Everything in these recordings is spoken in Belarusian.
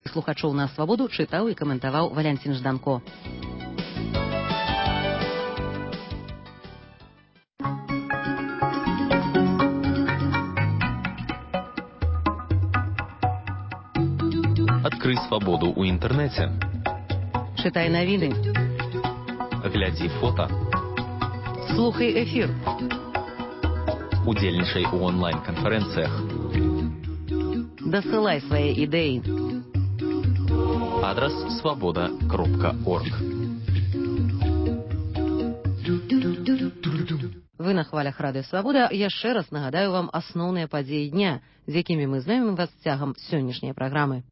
слухачоў на Свабоду чытаў і каментаваў Валянцін Жданко. Адкрый свабоду ў інтэрнэце. Чытай навіны. Глядзі фота. Слухай эфір. Удзельнічай у онлайн-канферэнцыях. Дасылай свае ідэі. Адрас свабода.орг. Вы на хвалях радыё Свабода. Яшчэ раз нагадаю вам асноўныя падзеі дня, з якімі мы знаёмім вас цягам сённяшняй праграмы.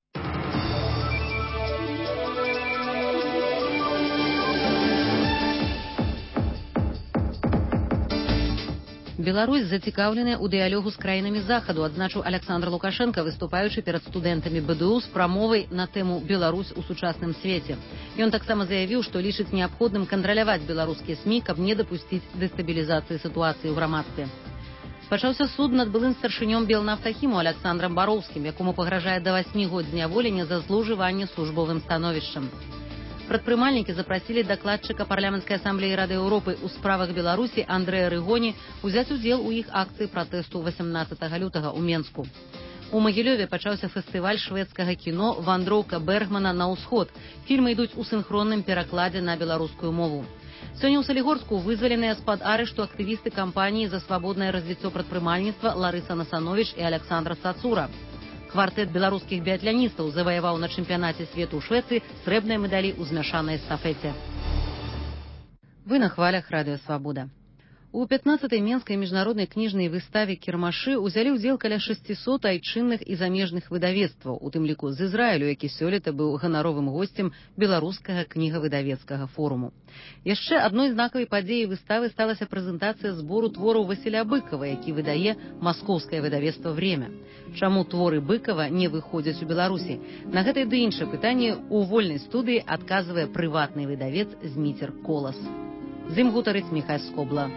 Беларусь зацікаўленая ў дыялогу з краінамі захаду, адзначыў Аляксандр Лукашенко, выступаючы перад студэнтамі БДУ з прамовай на тэму «Беларусь у сучасным свеце». Ён таксама заявіў, што лічыць неабходным кантраляваць беларускія СМІ, каб не дапусціць дэстабілізацыі сітуацыі ў грамадстве. Пачаўся суд над былым старшынём Белнафтахіму Аляксандрам Бароўскім, якому пагражае да 8 год зняволення за злоўжыванне службовым становішчам. Прадпрымальнікі запрасілі дакладчыка парламенцкай асамблеі Рады Еўропы ў справах Беларусі Андрэя Рыгоні узяць удзел у іх акцыі пратэсту 18 лютага ў Менску. У Магілёве пачаўся фестываль шведскага кіно «Вандроўка Бергмана на ўсход». Фільмы ідуць у сінхронным перакладзе на беларускую мову. Сёння ў Салігорску вызваленыя з-пад арышту актывісты кампаніі за свабоднае развіццё прадпрымальніцтва Ларыса Насановіч і Аляксандра Цацура. Квартэт беларускіх біятляністаў заваяваў на чэмпіянаце свету ў Швецыі срэбныя медалі ў змяшанай эстафеце. Вы на хвалях радыё Свабода. У 15-й Менскай міжнароднай кніжнай выставе «Кірмашы» узялі ўдзел каля 600 айчынных і замежных выдавецтваў, у тым ліку з Ізраілю, які сёлета быў ганаровым госцем беларускага кнігавыдавецкага форуму. Яшчэ адной знакавай падзеяй выставы сталася прэзентацыя збору твораў Васіля Быкава, які выдае маскоўскае выдавецтва «Время». Чаму творы Быкава не выходзяць у Беларусі? На гэтае ды іншае пытанне ў вольнай студыі адказвае прыватны выдавец Зміцер Колас. З ім гутарыць Міхась Скобла.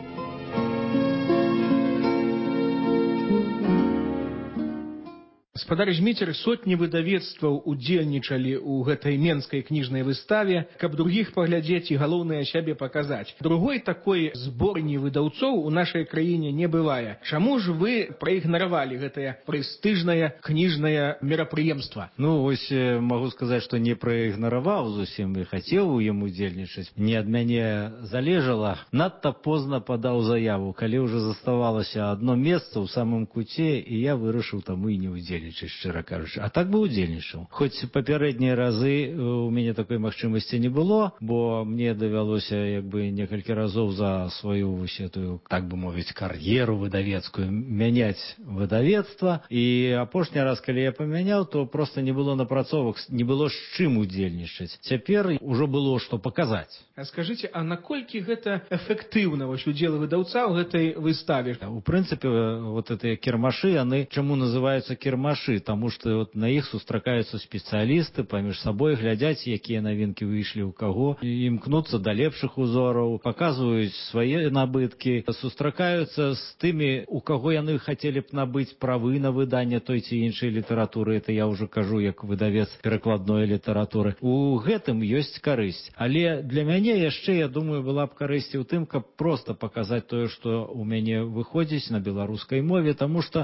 Гаспадар Зміцер, сотні выдавецтваў удзельнічалі ў гэтай менскай кніжнай выставе, каб другіх паглядзець і галоўнае сябе паказаць. Другой такой зборні выдаўцоў у нашай краіне не бывае. Чаму ж вы праігнаравалі гэтае прэстыжнае кніжнае мерапрыемства? Ну, вось магу сказаць, што не праігнараваў зусім і хацеў у ім удзельнічаць. Не ад мяне залежала. Надта позна падаў заяву, калі ўжо заставалася адно месца ў самым куце, і я вырашыў таму і не удзельнічаць, шчыра кажучы. А так бы удзельнічаў. Хоць папярэднія разы у мяне такой магчымасці не было, бо мне давялося некалькі разоў за сваю вось этую, так бы мовіць, кар'еру выдавецкую мяняць выдавецтва. І апошні раз, калі я памяняў, то проста не было напрацовак, не было з чым удзельнічаць. Цяпер ужо было што паказаць. А скажыце, а наколькі гэта эфектыўна вось удзел выдаўца ў гэтай выставе? У прынцыпе, вот гэтыя кірмашы, яны чаму называюцца кірмашы? Таму што вот на іх сустракаюцца спецыялісты, паміж сабой глядзяць, якія навінкі выйшлі ў каго, імкнуцца да лепшых узораў, паказваюць свае набыткі, сустракаюцца з тымі, у каго яны хацелі б набыць правы на выданне той ці іншай літаратуры. Это я ўжо кажу як выдавец перакладной літаратуры. У гэтым ёсць карысць. Але для мяне яшчэ, я думаю, была б карысць у тым, каб проста паказаць тое, што ў мяне выходзіць на беларускай мове, таму што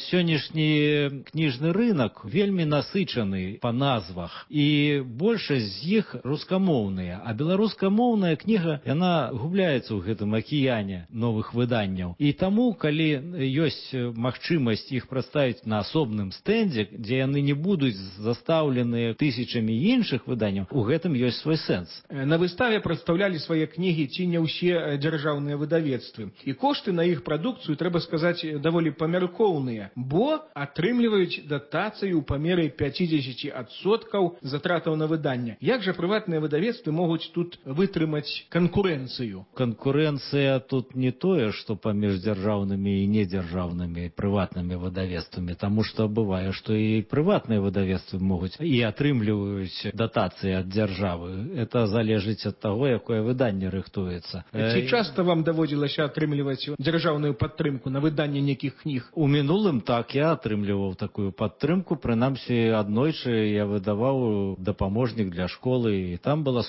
сённяшні кніжны рынок вельмі насычаны па назвах, і большасць з іх рускамоўныя, а беларускамоўная кніга, яна губляецца ў гэтым акіяне новых выданняў. І таму, калі ёсць магчымасць іх прадставіць на асобным стэндзе, дзе яны не будуць застаўленыя тысячамі іншых выданняў, у гэтым ёсць свой сэнс. На выставе прадстаўлялі свае кнігі ці не ўсе дзяржаўныя выдавецтвы. І кошты на іх прадукцыю, трэба сказаць, даволі памяркоўныя, бо атрымліваюць датацыю ў памеры 50% затратаў на выданне. Як жа прыватныя выдавецтвы могуць тут вытрымаць канкурэнцыю? Канкурэнцыя тут не тое, што паміж дзяржаўнымі і недзяржаўнымі прыватнымі выдавецтвамі, таму што бывае, што і прыватныя выдавецтвы могуць і атрымліваюць датацыі ад дзяржавы. Это залежыць ад таго, якое выданне рыхтуецца. Ці часта вам даводзілася атрымліваць дзяржаўную падтрымку на выданне нейкіх кніг? У мінулым так, я атрымліваў такую такую падтрымку. Прынамсі, аднойчы я выдаваў дапаможнік для школы, і там была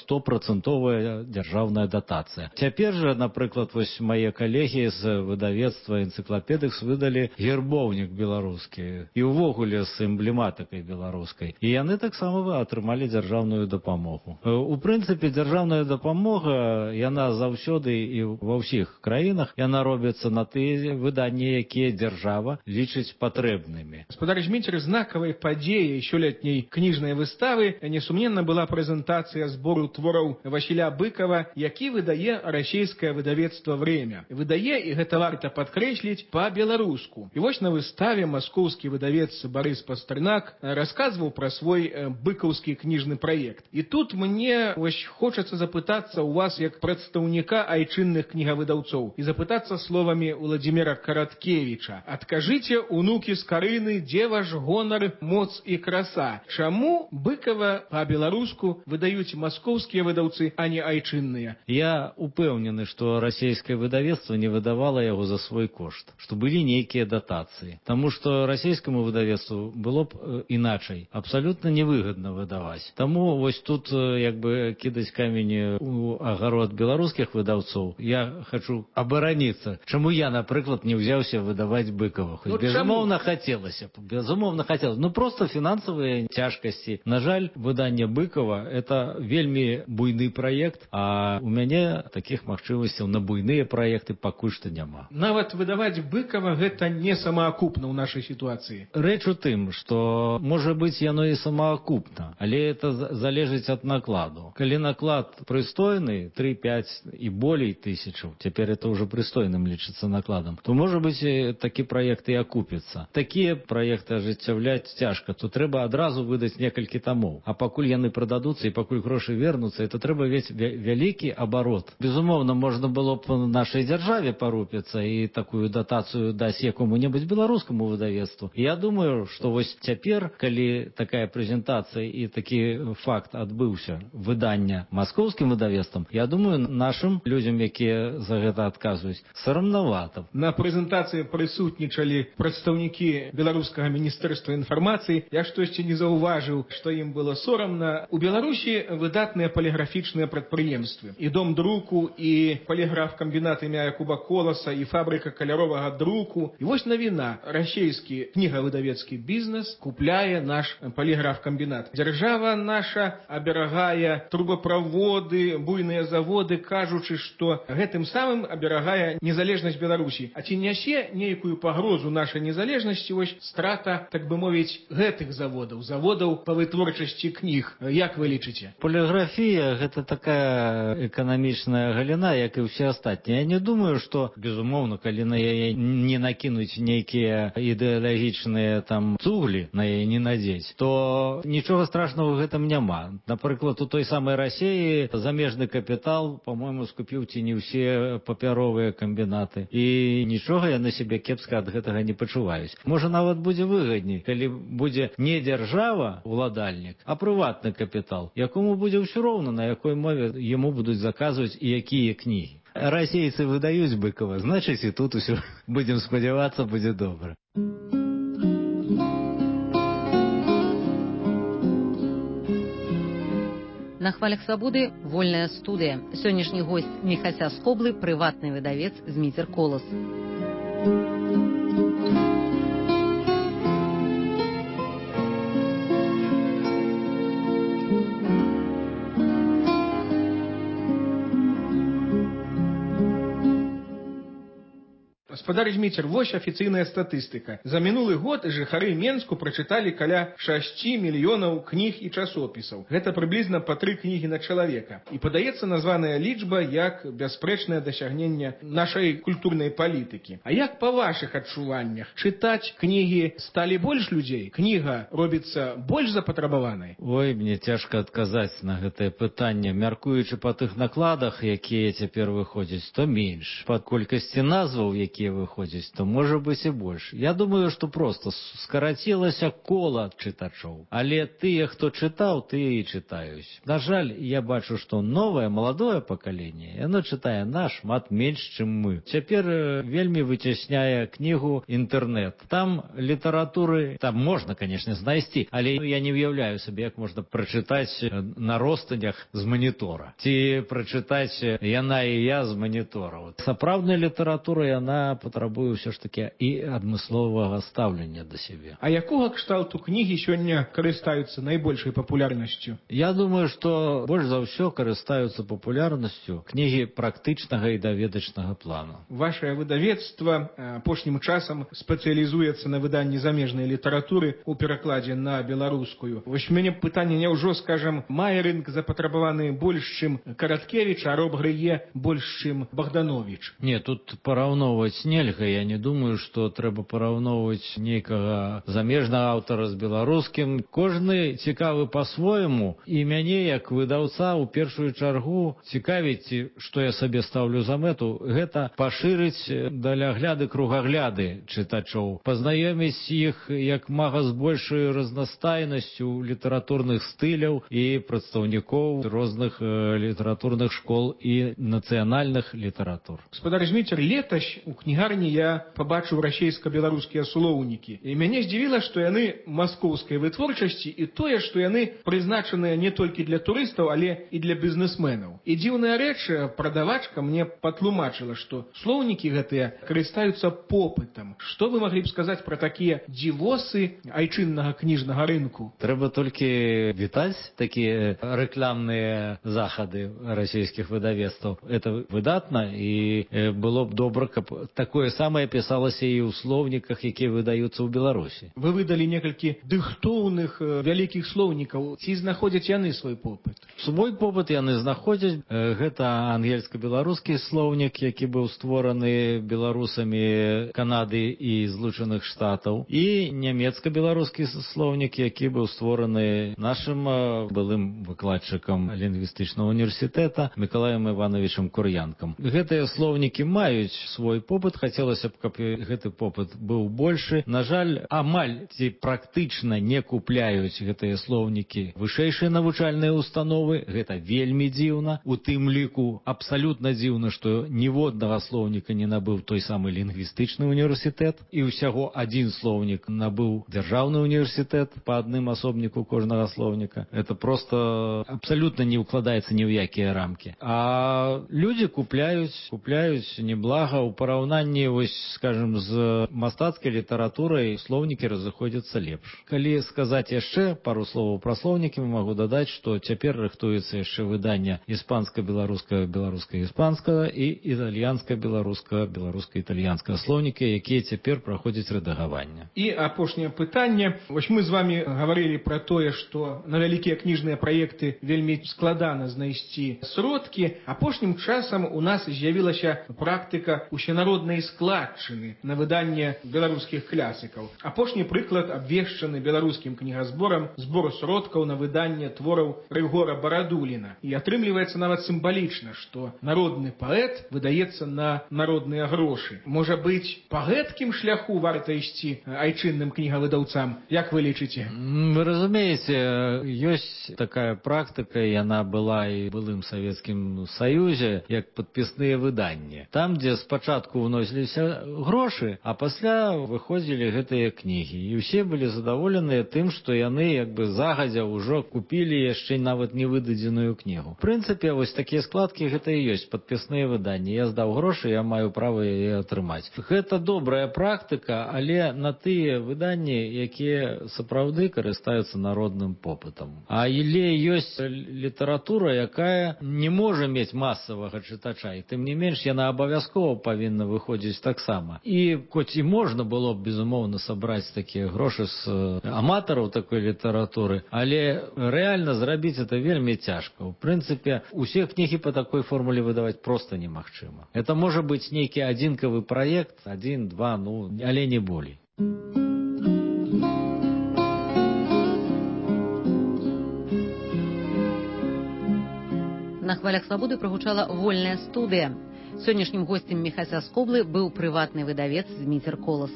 100% дзяржаўная датацыя. Цяпер жа, напрыклад, вось мае калегі з выдавецтва энцыклапедыкс выдалі гербоўнік беларускі і ўвогуле з эмблематыкай беларускай. І яны таксама атрымалі дзяржаўную дапамогу. У прынцыпе, дзяржаўная дапамога, яна заўсёды і ва ўсіх краінах, яна робіцца на тыя выданні, якія дзяржава лічыць патрэбнымі. Гаспадар Зміцер, знакавай падзеяй сёлетняй кніжнай выставы несумненна была прэзентацыя збору твораў Васіля Быкова, які выдае расійскае выдавецтва «Время». Выдае, і гэта варта падкрэсліць, па-беларуску. І вось на выставе маскоўскі выдавец Барыс Пастарнак расказваў пра свой быкаўскі кніжны праект. І тут мне вось хочацца запытацца у вас як прадстаўніка айчынных кнігавыдаўцоў і запытацца словамі Владзіміра Караткевіча. Адкажыце, унукі з Карыны, дзе ваш гонар, моц і краса? Чаму Быкава па-беларуску выдаюць маскоўскія выдаўцы, а не айчынныя? Я упэўнены, што расійскае выдавецтва не выдавала яго за свой кошт, што былі нейкія датацыі. Таму што расійскаму выдавецтву было б іначай, абсалютна невыгадна выдаваць. Таму вось тут як бы кідаць камень у агарод беларускіх выдаўцоў. Я хачу абараніцца. Чаму я, напрыклад, не ўзяўся выдаваць Быкова? Хоць безумоўна хацелася. Безумоўна хацелася. Ну проста фінансавыя цяжкасці. На жаль, выданне Быкова это вельмі буйны праект, а у мяне такіх магчымасцяў на буйныя праекты пакуль што няма. Нават выдаваць Быкова гэта не самаакупна ў нашай сітуацыі. Рэч у тым, што можа быць яно і самаакупна, але это залежыць ад накладу. Калі наклад прыстойны, 3-5 і болей тысячаў, цяпер это ўжо прыстойным лічыцца накладам, то можа быць такі праект і акупіцца. Такія праекты ажыццяўляць цяжка, то трэба адразу выдаць некалькі тамоў. А пакуль яны прададуцца і пакуль грошы вернуцца, это трэба весь вялікі абарот. Безумоўна, можна было б нашай дзяржаве парупіцца і такую датацыю даць якому-небудзь беларускаму выдавецтву. Я думаю, што вось цяпер, калі такая прэзентацыя і такі факт адбыўся выдання маскоўскім выдавецтвам, я думаю, нашым людзям, якія за гэта адказваюць, сарамнавата. На прэзентацыі прысутнічалі прадстаўнікі беларускага міністэрства інфармацыі. Я штосьці не заўважыў, што ім было сорамна. У Беларусі выдатныя паліграфічныя прадпрыемствы. І дом друку, і паліграф-камбінат імя Якуба Коласа, і фабрыка каляровага друку. І вось навіна. Расійскі кнігавыдавецкі бізнес купляе наш паліграф-камбінат. Дзяржава наша аберагае трубаправоды, буйныя заводы, кажучы, што гэтым самым аберагае незалежнасць Беларусі. А ці нясе нейкую пагрозу нашай незалежнасці вось страта, так бы мовіць, гэтых заводаў па вытворчасці кніг? Як вы лічыце? Поліграфія – гэта такая эканамічная галіна, як і ўсе астатнія. Я не думаю, што, безумоўна, калі на яе не накінуць нейкія ідэалагічныя там цуглі, на яе не надзець, то нічога страшного ў гэтым няма. Напрыклад, у той самай Расіі замежны капітал, по-моему, скупіў ці не ўсе папяровыя камбінаты. І нічога яны сябе кепска ад гэтага не пачуваюць. Можа, нават будзе выгадней, калі будзе не дзяржава, уладальнік, а прыватны капітал, якому будзе ўсё роўна, на якой мове яму будуць заказваць і якія кнігі. Расейцы выдаюць Быкова, значыць і тут усё, будзем спадзявацца, будзе добра. На хвалях свабоды вольная студыя. Сённяшні госць Міхася Скоблы, прыватны выдавец Зміцер Колас. Гаспадар Зміцер, вось афіцыйная статыстыка. За мінулы год жыхары Менску прачыталі каля 6 мільёнаў кніг і часопісаў. Гэта прыблізна па 3 кнігі на чалавека. І падаецца названая лічба як бясспрэчнае дасягненне нашай культурнай палітыкі. А як па вашых адчуваннях? Чытаць кнігі сталі больш людзей? Кніга робіцца больш запатрабаванай? Ой, мне цяжка адказаць на гэтае пытанне. Мяркуючы па тых накладах, якія цяпер выходзяць, то менш. Па колькасці назваў, якія выходзіць, то можа быць і больш. Я думаю, што проста скарацілася кола чытачоў. Але тыя, хто чытаў, тыя і чытаюць. На жаль, я бачу, што новае, маладое пакаленне, яно чытае нашмат менш, чым мы. Цяпер вельмі выцясняе кнігу інтэрнэт. Там літаратуры, там можна, канешне, знайсці, але я не уяўляю сабе, як можна прачытаць на ростанях з манітора. Ці прачытаць «Яна і я» з манітораў. Сапраўдная літаратура, яна патрабуе ўсё ж такі і адмысловага стаўлення да сябе. А якога кшталту кнігі сёння карыстаюцца найбольшай папулярнасцю? Я думаю, што больш за ўсё карыстаюцца папулярнасцю кнігі практычнага і даведачнага плану. Вашае выдавецтва апошнім часам спецыялізуецца на выданні замежнай літаратуры ў перакладзе на беларускую. Вось мяне пытанне, няўжо, скажам, мае рынок запатрабаваны больш, чым Караткевіч, а Роб Грые больш, чым Богданович? Не, тут параўноўваць нельга. Я не думаю, што трэба параўноўваць нейкага замежнага аўтара з беларускім. Кожны цікавы па-свойму, і мяне, як выдаўца, у першую чаргу цікавіць, што я сабе стаўлю за мэту, гэта пашырыць далягляды, кругагляды чытачоў, пазнаёміць іх як мага з большай разнастайнасцю літаратурных стыляў і прадстаўнікоў розных літаратурных школ і нацыянальных літаратур. Гаспадар Зміцер, летась у кнігарні я пабачыў расейска-беларускія слоўнікі. І мяне здзівіла, што яны маскоўскай вытворчасці і тое, што яны прызначаныя не толькі для турыстаў, але і для бізнесменаў. І дзіўная рэч, прадавачка мне патлумачыла, што слоўнікі гэтыя карыстаюцца попытам. Што вы маглі б сказаць пра такія дзівосы айчыннага кніжнага рынку? Трэба толькі вітаць такія рэкламныя захады расійскіх выдавецтваў. Это выдатна, і было б добра, каб такое самае пісалася і ў слоўніках, якія выдаюцца ў Беларусі. Вы выдалі некалькі дыхтоўных вялікіх слоўнікаў. Ці знаходзяць яны свой попыт? Свой попыт яны знаходзяць. Гэта ангельска-беларускі слоўнік, які быў створаны беларусамі Канады і Злучаных Штатаў, і нямецка-беларускі слоўнік, які быў створаны нашым былым выкладчыкам лінгвістычнага універсітэта Мікалаем Івановичам Кур'янкам. Гэтыя слоўнікі маюць свой попыт. Хацелася б, каб гэты попыт быў большы. На жаль, амаль ці практычна не купляюць гэтыя слоўнікі вышэйшыя навучальныя установы. Гэта вельмі дзіўна. У тым ліку абсалютна дзіўна, што ніводнага слоўніка не набыў той самы лінгвістычны універсітэт, і ўсяго адзін слоўнік набыў дзяржаўны універсітэт па адным асобніку кожнага слоўніка. Это просто абсалютна не ўкладаецца ні ў якія рамкі. А людзі купляюць неблага. У параўнанні, вось, скажем, з мастацкай літаратурай слоўнікі разыходзяцца лепш. Калі сказаць яшчэ пару словаў пра слоўнікі, магу дадаць, што цяпер рыхтуецца яшчэ выданне іспанска-беларускага, беларуска-іспанскага і італьянска-беларускага, беларуска-італьянскага слоўніка, якія цяпер праходзяць рэдагаванне. І апошняе пытанне. Вось мы з вами гаварылі пра тое, што на вялікія кніжныя праекты вельмі складана знайсці сродкі. Апошнім часам у нас з'явілася практыка усенароднай складчыны на выданне беларускіх класікаў. Апошні прыклад абвешчаны беларускім кнігазборам збор сродкаў на выданне твораў Рыгора Барадуліна. І атрымліваецца нават сімвалічна, што народны паэт выдаецца на народныя грошы. Можа быць, па гэткім шляху варта ісці айчынным кнігавыдаўцам? Як вы лічыце? Вы разумееце, ёсць такая практыка, яна была і былым Савецкім Саюзе, як падпісныя выданні. Там, дзе спачатку ўносіліся грошы, а пасля выходзілі гэтыя кнігі. І ўсе былі задаволеныя тым, што яны як бы загадзя ўжо купілі яшчэ нават не выдадзеную кнігу. В прынцыпе, вось такія складкі гэта і ёсць падпісныя выданні. Я здаў грошы, я маю права яе атрымаць. Гэта добрая практыка, але на тыя выданні, якія сапраўды карыстаюцца народным попытам. Але ёсць літаратура, якая не можа мець масавага чытача, і тым не менш яна абавязкова павінна выходзіць таксама. І хоць і можна было б, безумоўна, сабраць такія грошы з аматараў такой літаратуры, але рэальна зрабіць это вельмі цяжка. У прынцыпе, усе кнігі па такой формуле выдаваць проста немагчыма. Это можа быць нейкі адзінкавы праект, 1-2, але не болей. На хвалях свабоды прагучала вольная студыя. Сённяшнім госцем Міхася Скоблы быў прыватны выдавец Зміцер Колас.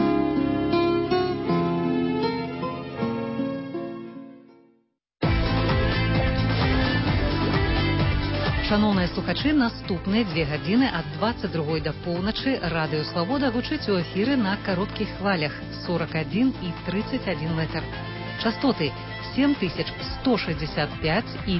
Шановныя слухачы, наступныя 2 гадзіны ад 22 да поўначы Радыё Свабода гучыць у эфіры на кароткіх хвалях 41 і 31 метр. Частоты 7165 і